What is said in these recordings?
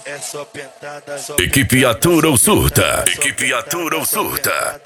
Equipe Atura ou Surta. Equipe Atura ou Surta.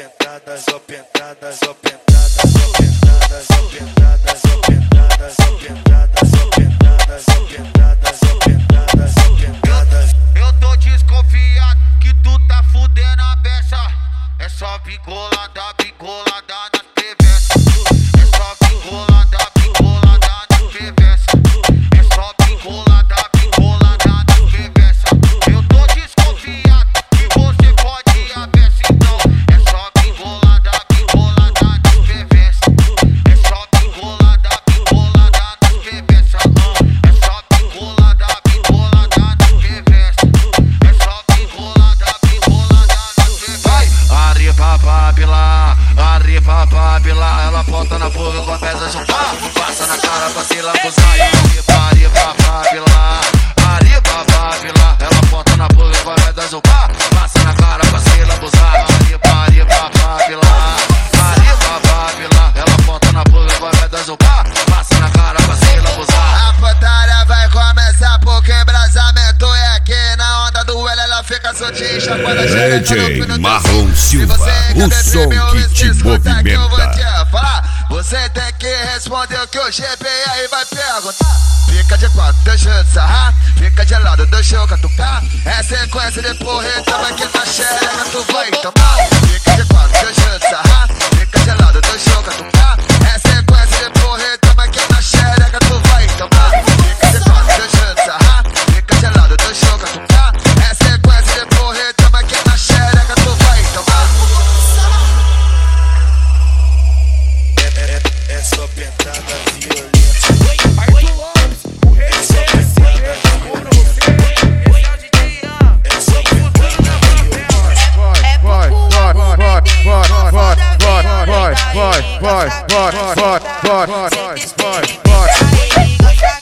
Eu tô desconfiado que tu tá fudendo a beça. É só bigolada nas perversas. É só bigolada nas perversas. É só bigolada nas perversas. Eu tô desconfiado que você pode ir a beça, então. É só bigolada nas perversas. É só bigolada nas perversas. É só bigolada nas perversas. É só bigolada nas perversas. Vai! Arriba Babila, ela bota na boca com a pedra de pá, passa na cara pra se lambuzar. Arriba Babila, ela bota na boca com a pedra de pá, passa na cara pra se lambuzar. Arriba Babila, ela bota na boca com a pedra de pá, passa na cara pra se lambuzar. A putaria vai começar porque embrasamento é aqui na onda do L, ela fica soltinha, chacoalha. DJ Marlon Silva, o som que te movimenta. Você tem que responder o que o GPR vai perguntar. Fica de quatro, deixa eu te sarrar. Fica de lado, deixa eu catucar. É sequência de porreta, vai que na xereca tu vai tomar. Fica de quatro, deixa eu te sarrar. Fica de lado, deixa eu catucar. É sequência de porreta, vai que na xereca tu vai tomar. Fica de quatro, deixa eu te sarrar. Fica de lado, deixa eu catucar. É sequência de porreta, vai que na xereca tu vai tomar. É só pentada violenta. Vai.